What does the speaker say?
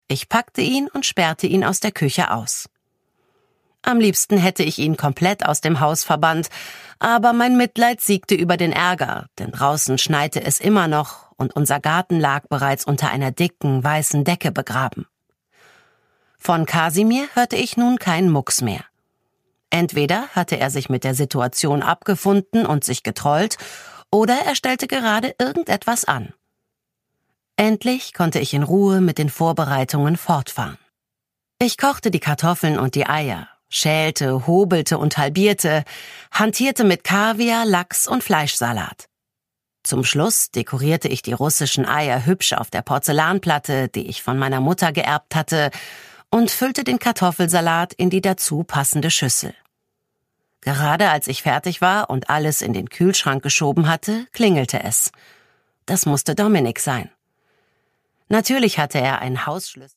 Ich packte ihn und sperrte ihn aus der Küche aus. Am liebsten hätte ich ihn komplett aus dem Haus verbannt, aber mein Mitleid siegte über den Ärger, denn draußen schneite es immer noch und unser Garten lag bereits unter einer dicken, weißen Decke begraben. Von Kasimir hörte ich nun keinen Mucks mehr. Entweder hatte er sich mit der Situation abgefunden und sich getrollt, oder er stellte gerade irgendetwas an. Endlich konnte ich in Ruhe mit den Vorbereitungen fortfahren. Ich kochte die Kartoffeln und die Eier, schälte, hobelte und halbierte, hantierte mit Kaviar, Lachs und Fleischsalat. Zum Schluss dekorierte ich die russischen Eier hübsch auf der Porzellanplatte, die ich von meiner Mutter geerbt hatte, und füllte den Kartoffelsalat in die dazu passende Schüssel. Gerade als ich fertig war und alles in den Kühlschrank geschoben hatte, klingelte es. Das musste Dominik sein. Natürlich hatte er einen Hausschlüssel.